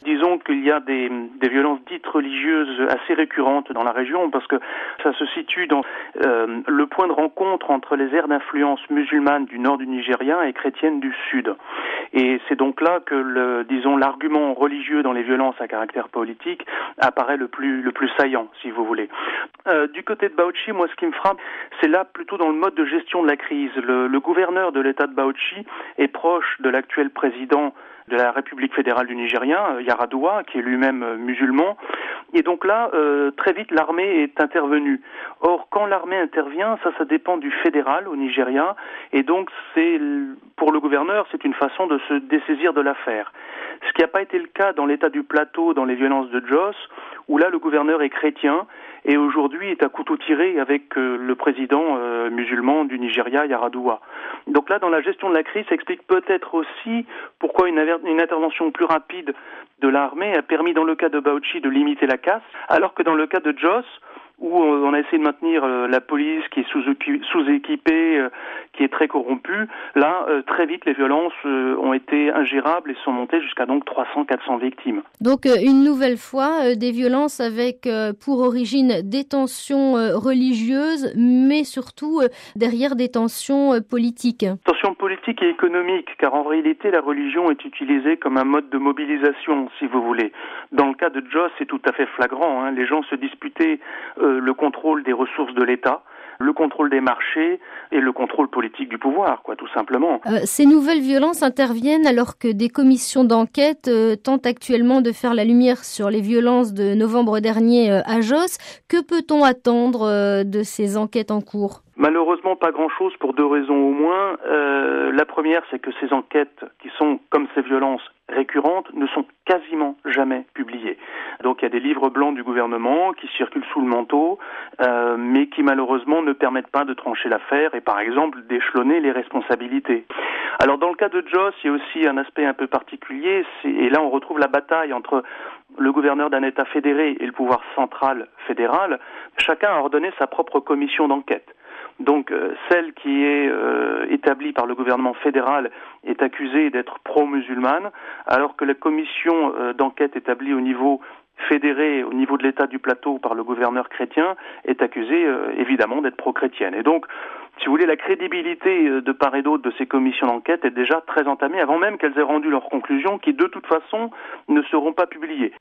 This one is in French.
Disons qu'il y a des violences dites religieuses assez récurrentes dans la région parce que ça se situe dans le point de rencontre entre les aires d'influence musulmane du nord du Nigeria et chrétienne du sud. Et c'est donc là que l'argument religieux dans les violences à caractère politique apparaît le plus saillant, si vous voulez. Du côté de Bauchi, moi ce qui me frappe, c'est là plutôt dans le mode de gestion de la crise. Le gouverneur de l'État de Bauchi est proche de l'actuel président de la République fédérale du Nigeria, Yar'Adua, qui est lui-même musulman. Et donc là, très vite, l'armée est intervenue. Or, quand l'armée intervient, ça dépend du fédéral au Nigeria. Et donc, pour le gouverneur, c'est une façon de se dessaisir de l'affaire. Ce qui n'a pas été le cas dans l'État du Plateau, dans les violences de Jos, où là, le gouverneur est chrétien et aujourd'hui est à couteau tiré avec le président musulman du Nigeria, Yar'Adua. Donc là, dans la gestion de la crise, ça explique peut-être aussi pourquoi une intervention plus rapide de l'armée a permis dans le cas de Bauchi de limiter la casse, alors que dans le cas de Jos, où on a essayé de maintenir la police qui est sous-équipée, qui est très corrompue, là, très vite, les violences ont été ingérables et sont montées jusqu'à donc 300-400 victimes. Donc, une nouvelle fois, des violences avec pour origine des tensions religieuses, mais surtout derrière des tensions politiques. Tensions politiques et économiques, car en réalité, la religion est utilisée comme un mode de mobilisation, si vous voulez. Dans le cas de Jos, c'est tout à fait flagrant. Les gens se disputaient le contrôle des ressources de l'État, le contrôle des marchés et le contrôle politique du pouvoir, tout simplement. Ces nouvelles violences interviennent alors que des commissions d'enquête tentent actuellement de faire la lumière sur les violences de novembre dernier à Jos. Que peut-on attendre de ces enquêtes en cours ? Malheureusement, pas grand-chose pour deux raisons au moins. La première, c'est que ces enquêtes, qui sont comme ces violences récurrentes, ne sont quasiment jamais publiées. Donc il y a des livres blancs du gouvernement qui circulent sous le manteau, mais qui malheureusement ne permettent pas de trancher l'affaire et par exemple d'échelonner les responsabilités. Alors dans le cas de Jos, il y a aussi un aspect un peu particulier, et là on retrouve la bataille entre le gouverneur d'un État fédéré et le pouvoir central fédéral. Chacun a ordonné sa propre commission d'enquête. Donc celle qui est établie par le gouvernement fédéral est accusée d'être pro-musulmane, alors que la commission d'enquête établie au niveau fédéré, au niveau de l'État du Plateau par le gouverneur chrétien, est accusée évidemment d'être pro-chrétienne. Et donc, si vous voulez, la crédibilité de part et d'autre de ces commissions d'enquête est déjà très entamée avant même qu'elles aient rendu leurs conclusions qui de toute façon ne seront pas publiées.